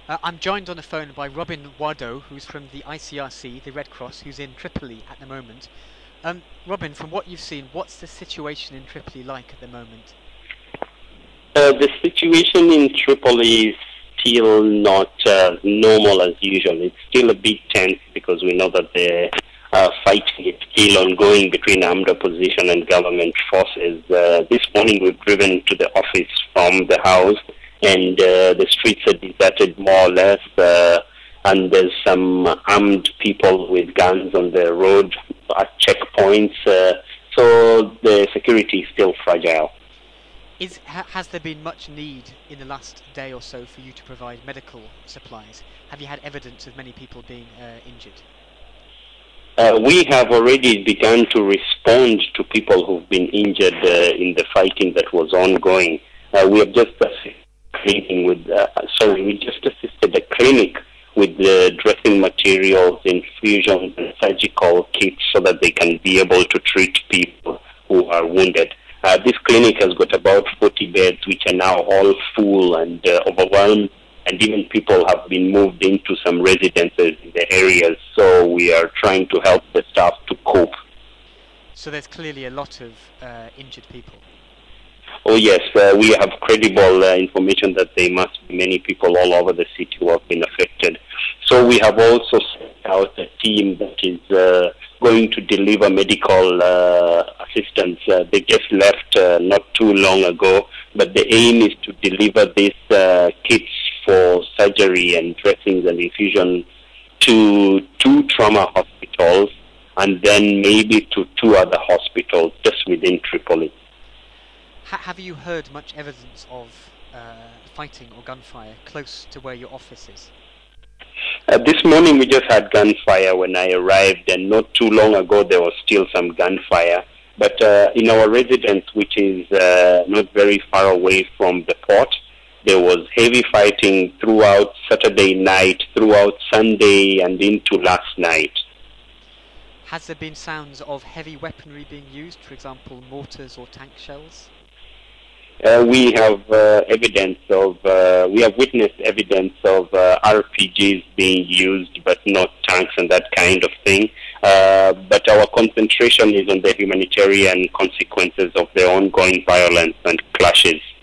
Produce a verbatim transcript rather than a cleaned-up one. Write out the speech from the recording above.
Uh, I'm joined on the phone by Robin Wado, who's from the I C R C, the Red Cross, who's in Tripoli at the moment. Um, Robin, from what you've seen, what's the situation in Tripoli like at the moment? Uh, the situation in Tripoli is still not uh, normal as usual. It's still a bit tense because we know that the uh, fighting is still ongoing between armed opposition and government forces. Uh, this morning we've driven to the office from the house, and uh, the streets are deserted more or less, uh, and there's some armed people with guns on the road at checkpoints, uh, so the security is still fragile. Is ha- has there been much need in the last day or so for you to provide medical supplies? Have you had evidence of many people being uh, injured? Uh, we have already begun to respond to people who've been injured uh, in the fighting that was ongoing. Uh, we have just assisted clinic with, uh, sorry, we just assisted the clinic with the dressing materials, infusions, and surgical kits so that they can be able to treat people who are wounded. Uh, this clinic has got about forty beds, which are now all full and uh, overwhelmed, and even people have been moved into some residences in the areas, so we are trying to help the staff to cope. So there's clearly a lot of uh, injured people. Oh yes, uh, we have credible uh, information that there must be many people all over the city who have been affected. So we have also sent out a team that is uh, going to deliver medical uh, assistance. Uh, they just left uh, not too long ago, but the aim is to deliver these uh, kits for surgery and dressings and infusion to two trauma hospitals, and then maybe to two other hospitals just within Tripoli. Ha- have you heard much evidence of uh, fighting or gunfire close to where your office is? Uh, this morning we just had gunfire when I arrived, and not too long ago there was still some gunfire. But uh, in our residence, which is uh, not very far away from the port, there was heavy fighting throughout Saturday night, throughout Sunday, and into last night. Has there been sounds of heavy weaponry being used, for example, mortars or tank shells? Uh, we have uh, evidence of, uh, we have witnessed evidence of uh, R P Gs being used, but not tanks and that kind of thing. Uh, but our concentration is on the humanitarian consequences of the ongoing violence and clashes.